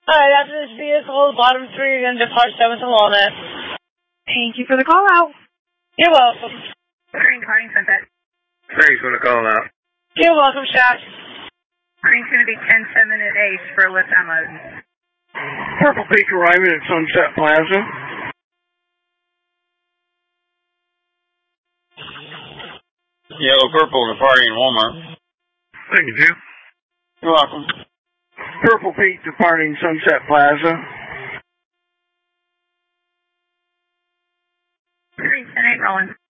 Alright, after this vehicle, the bottom three are going to depart 7th and Walnut. Thank you for the call out. You're welcome. Green Carney Sunset. Thanks for the call out. You're welcome, Shaq. Green's going to be 10-7 at Ace for a lift unload. Purple Peak arriving at Sunset Plaza. Yellow Purple departing Walmart. Thank you, Jim. You're welcome. Purple Peak departing Sunset Plaza. Green 10-8 rolling.